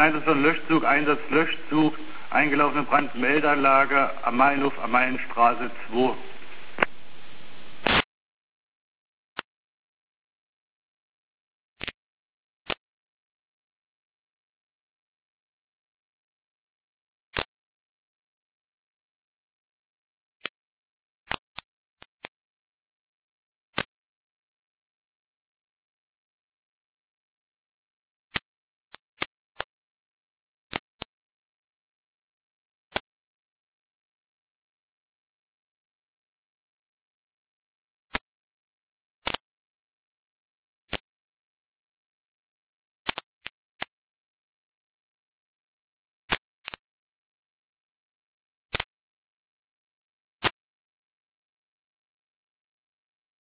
Einsatz von Löschzug, Einsatz Löschzug, eingelaufene Brandmeldeanlage am Mayenhof, am Mayenstraße 2.